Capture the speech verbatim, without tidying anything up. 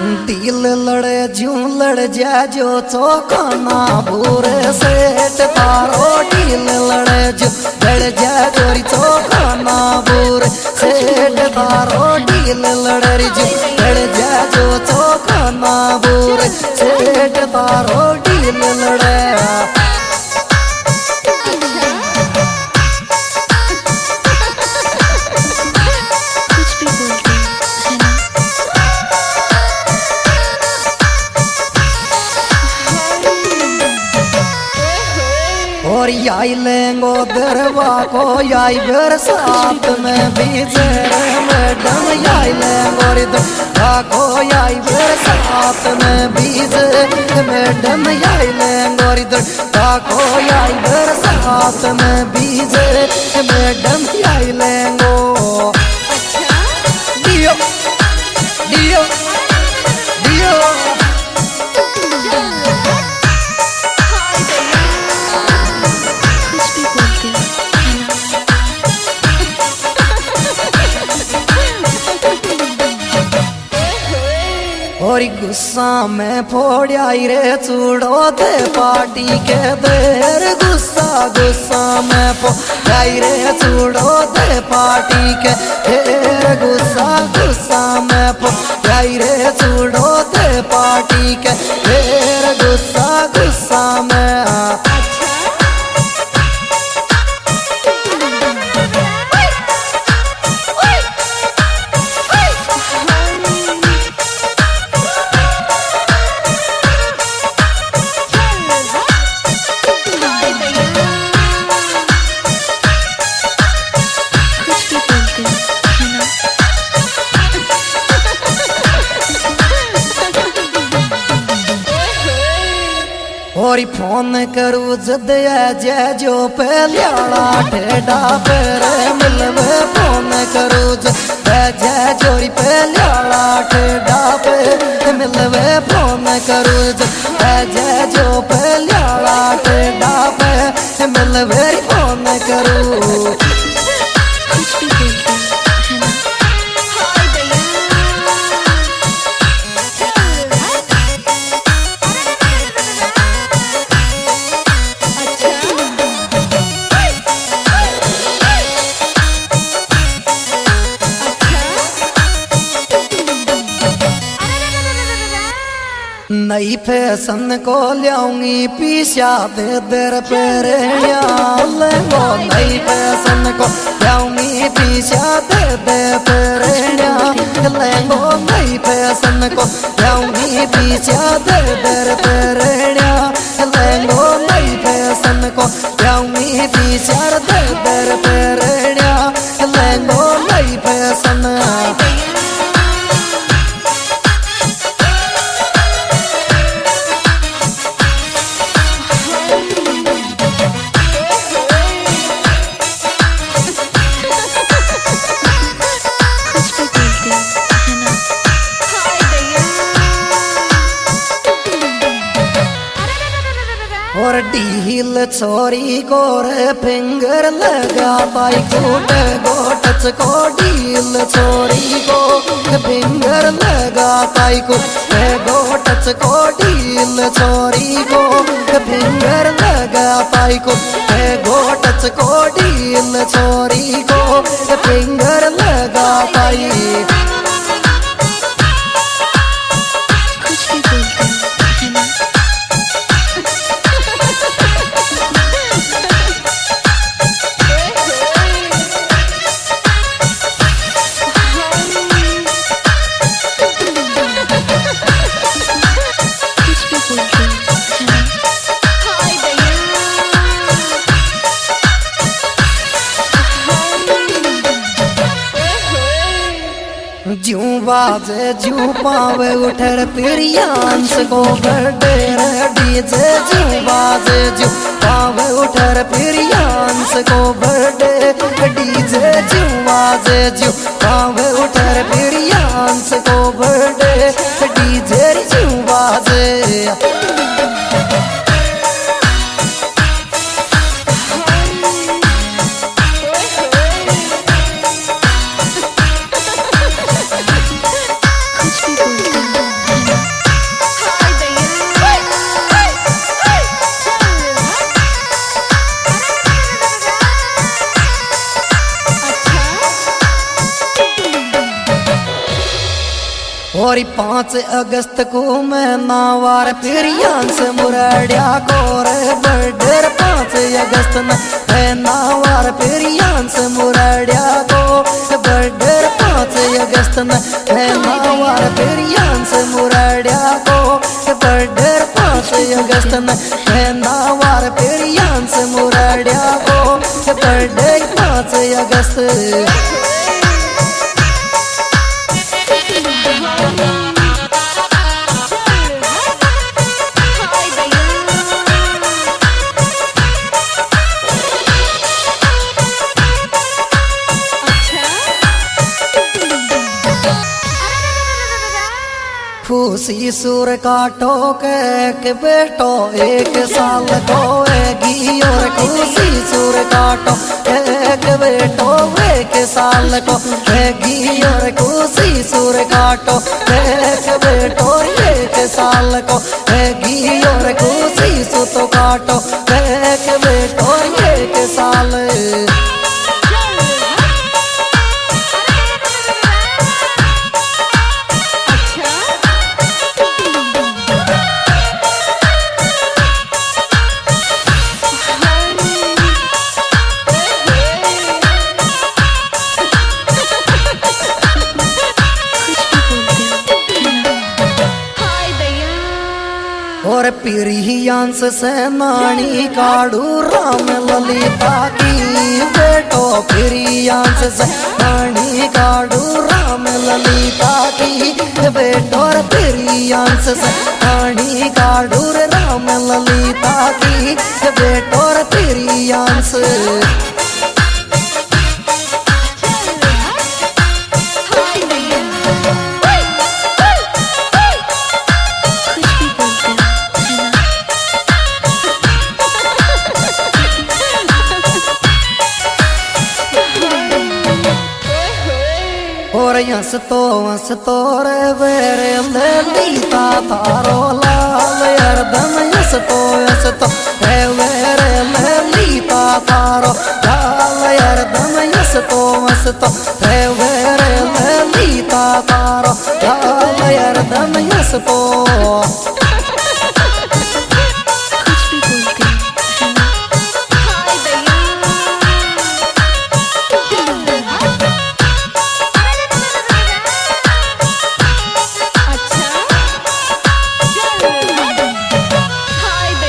दिल लड़े जू लड़ जा जो चौखाना भूरे सेठ तारो दिल लड़े जू लड़ जा जोरी चौखाना भूरे सेठ तारो दिल लड़े जू लड़ जा जो चौखाना भूरे सेठ तारो दिल लड़े। और याई लेंगो दरवा को याई बरसात में भीजे मैडम याई लेंगो दरवा को याई बरसात में भीजे मैडम याई लेंगो दरवा को याई बरसात में भीजे मैडम याई लेंगो। दियो दियो दियो और गुस्सा में फोड़ाई रे चूड़ो दे पार्टी के देर गुस्सा गुस्सा में फोड़ाई रे चूड़ो दे पार्टी के देर गुस्सा गुस्सा में फोड़ाई रे चूड़ो दे पार्टी के देर गुस्सा गुस्सा में। और फोन करू जद जय जो पहला ठेडा पर मिलवे फोन करू जद जय जोरी पहला ठेडा पे मिलवे फोन करू जद जय जो पहला ठेडा पे मिलवे फोन करू। नई फैशन को लियाऊंगी पीछा दे दर पेरिया लेंगो नई फैशन को लियाऊंगी पीछा दे दे पेरिया लेंगो नई फैशन को लियाऊंगी पीछा दे दर पेरिया लेंगो नई फैशन को लियाऊंगी पीछा दे दर पेरिया लेंगो नई फैशन। और ढील छोरी को रे फिंगर लगा पाई कोट गोटच को ढील छोरी को फिंगर लगा पाई कोट गोटच को ढील छोरी को फिंगर लगा पाई कोट गोटच को ढील छोरी को फिंगर लगा पाई। जू बाजे जू पावे उठर प्रियांश को बर्थडे डीजे जू बाजे जू पावे उठर प्रियांश को बर्थडे डीजे जू बाजे जू पावे उठर प्रियांश को बर्थडे डीजे जू बाजे। कुछ भी बोलते हैं। और पाँच अगस्त को मैं नावार पिरियान से मुरड़िया गोर बर्डर पाँच अगस्त में है नावार पिरियान से मुरड़िया गो बर्डर पाँच अगस्त में है नावार पिरियान से मुरड़िया गो बर्डर पाँच अगस्त में है नावार पिरियान से मुरड़िया गो बर्डर पाँच अगस्त। खुशी सुर काटो के बेटो एक साल को एगी और खुशी सुर काटो एक बेटो एक साल को एगी और खुशी सुर काटो एक बेटो एक साल को एगी और खुशी सुत काटो एक बेटो एक साल। और पिरियांस से नानी काड़ू राम ललिता की बेटो पिरियांस से नानी काड़ू राम ललिता की बेटो पिरियांस से नानी काड़ू राम ललिता की बेटो पिरियांस। और यस तो वस तो रे वेरे ललिता तारो लाल हरदम यस तो यस तो रे वेरे ललिता तारो लाल हरदम यस तो वस तो रे वेरे ललिता तारो लाल हरदम यस तो।